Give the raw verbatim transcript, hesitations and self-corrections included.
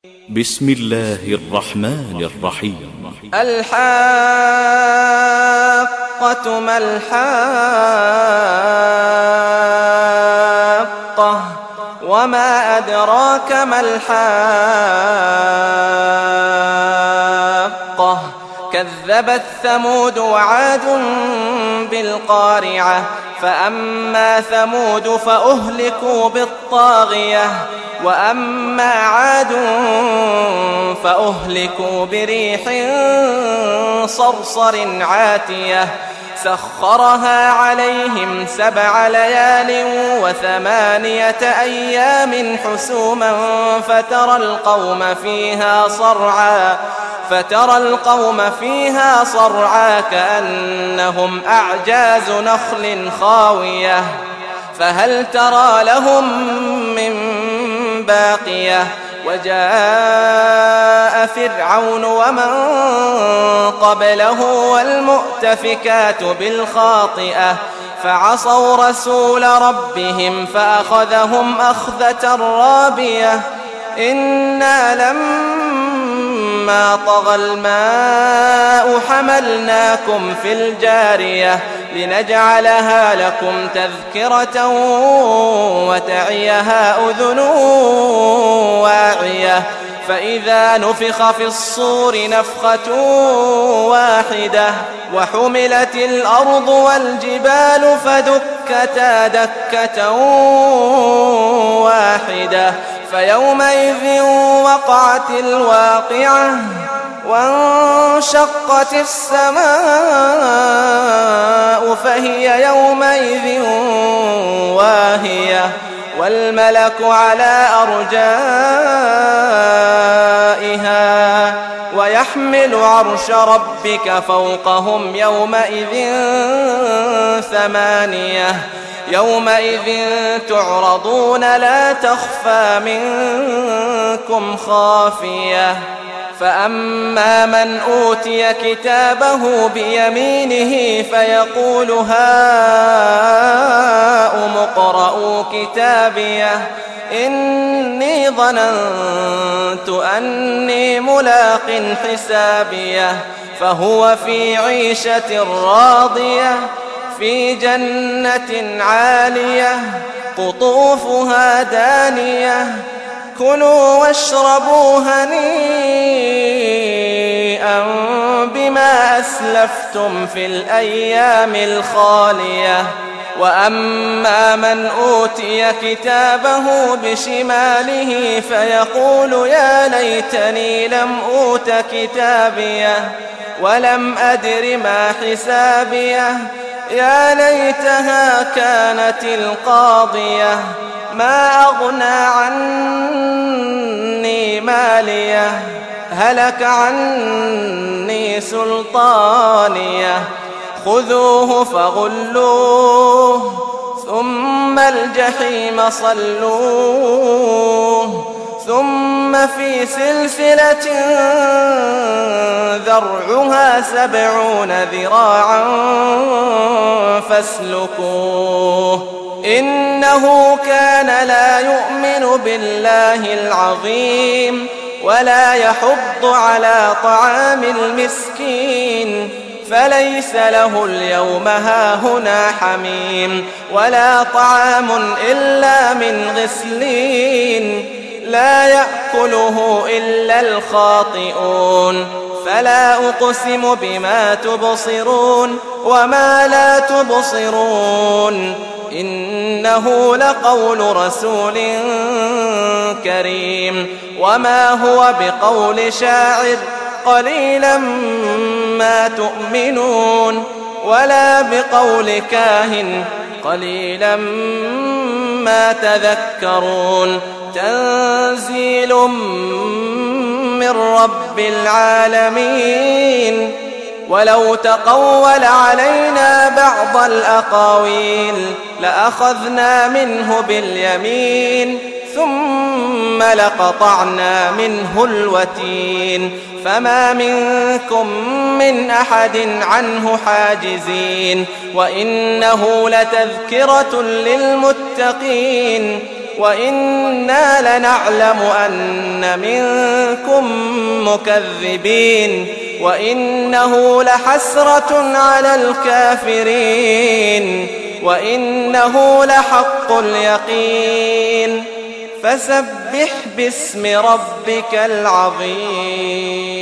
بسم الله الرحمن الرحيم. الحاقة ما الحاقة وما أدراك ما الحاقة كذبت ثمود وعاد بالقارعة فأما ثمود فأهلكوا بالطاغية وأما عاد فأهلكوا بريح صرصر عاتية سخرها عليهم سبع ليال وثمانية أيام حسوما فترى القوم فيها صرعا فترى القوم فيها صرعا كأنهم أعجاز نخل خاوية فهل ترى لهم من باقية وجاء فرعون ومن قبله والمؤتفكات بالخاطئة فعصوا رسول ربهم فأخذهم أخذة رابية إنا لما طغى الماء حملناكم في الجارية لنجعلها لكم تذكرة وتعيها أذن واعية فإذا نفخ في الصور نفخة واحدة وحملت الأرض والجبال فدكتا دكة واحدة فيومئذ وقعت الواقعة وانشقت السماء فهي يومئذ واهية والملك على أرجائها ويحمل عرش ربك فوقهم يومئذ ثمانية يومئذ تعرضون لا تخفى منكم خافية فأما من أوتي كتابه بيمينه فيقول هاؤم اقرءوا كتابيه إني ظننت أني ملاق حسابيه فهو في عيشة راضية في جنة عالية قطوفها دانية كلوا واشربوا هنيئا بما أسلفتم في الأيام الخالية وأما من أوتي كتابه بشماله فيقول يا ليتني لم أوت كتابيه ولم أدر ما حسابيه يا ليتها كانت القاضية ما أغنى عني ماليه هلك عني سلطانيه خذوه فغلوه ثم الجحيم صلوه ثم في سلسلة ذرعها سبعون ذراعا فاسلكوه إنه كان لا يؤمن بالله العظيم ولا يحض على طعام المسكين فليس له اليوم هاهنا حميم ولا طعام إلا من غسلين لا يأكله إلا الخاطئون فلا أقسم بما تبصرون وما لا تبصرون إنه لقول رسول كريم وما هو بقول شاعر قليلا ما تؤمنون ولا بقول كاهن قليلا ما تذكرون تنزيل من رب العالمين ولو تقول علينا بعض الأقاويل لأخذنا منه باليمين ثم لقطعنا منه الوتين فما منكم من أحد عنه حاجزين وإنه لتذكرة للمتقين وإنا لنعلم أن منكم مكذبين وإنه لحسرة على الكافرين وإنه لحق اليقين فسبح باسم ربك العظيم.